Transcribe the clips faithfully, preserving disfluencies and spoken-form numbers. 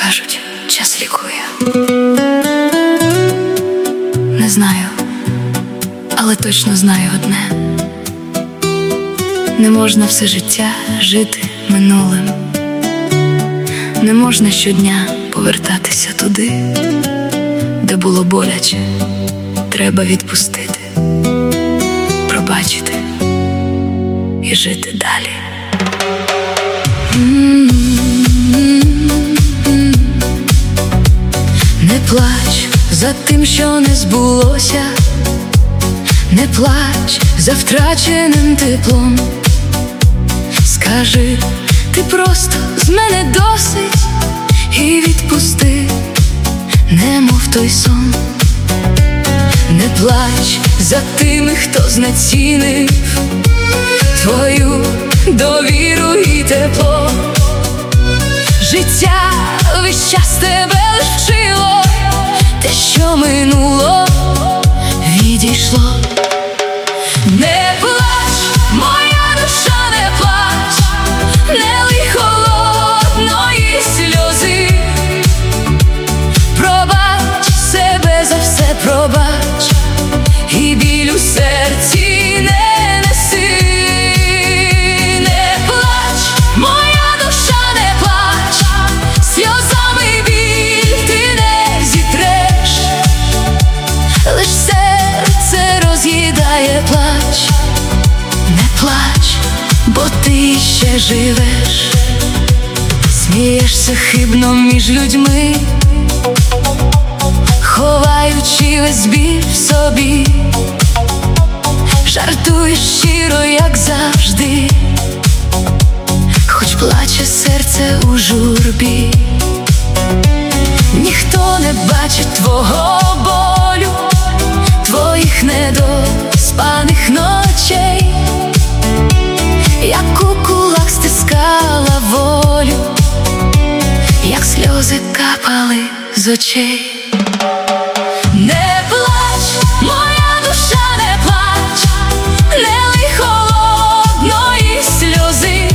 Кажуть, час лікує. Не знаю, але точно знаю одне: не можна все життя жити минулим, не можна щодня повертатися туди, де було боляче. Треба відпустити, пробачити і жити далі. Не плач за тим, що не збулося, не плач за втраченим теплом. Скажи, ти просто з мене досить, і відпусти, немов той сон. Не плач за тими, хто знецінив твою довіру і тепло. Життя весь час тебе лиш вчило, те, що минуло, відійшло. Не плач, моя душа, не плач, не лий холодної сльози. Пробач себе за все, пробач, і біль у серці не неси. Не плач, моя душа, не плач, сльозами біль ти не зітреш. Лиш серце роз'їдає плач. Не плач, бо ти ще живеш. Смієшся хибно між людьми, ховаючи весь біль в собі. Жартуєш щиро, як завжди, хоч плаче серце у журбі. Ніхто не бачить твого болю, твоїх недоспаних ночей. Як у кулак стискала волю, як сльози капали з очей. Не плач, моя душа, не плач, не лий холодної сльози.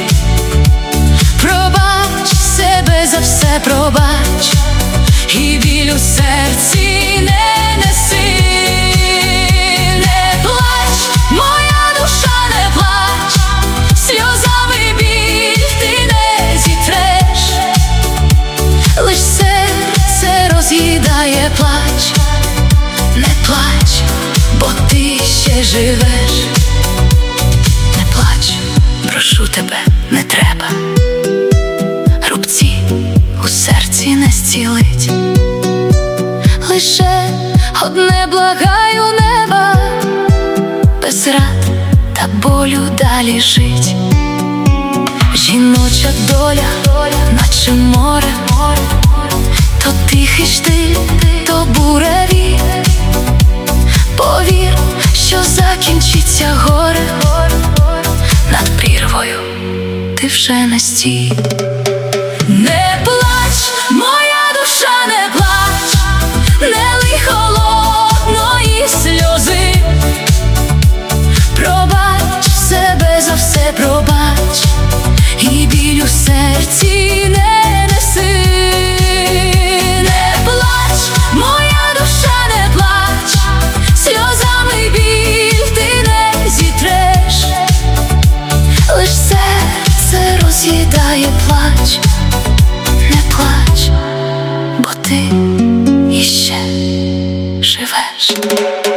Пробач себе за все, пробач, і біль у серці не неси. Не плач, моя душа, не плач, сльозами біль ти не зітреш. Лиш серце роз'їдає плач. Не плач, бо ти ще живеш. Не плач, прошу тебе, не треба. Рубці у серці не зцілить. Лише одне благаю неба, без рад та болю далі жить. Жіноча доля, наче море, то тихий штиль, то буревій. Повір, що закінчиться горе, над прірвою ти вже не стій. Не плач, моя душа, не плач, не лий холодної сльози. Пробач себе за все, пробач, і біль у серці не неси. Не плач, моя душа, не плач, сльозами біль ти не зітреш. Лиш серце роз'їдає плач. Не плач, бо ти іще живеш.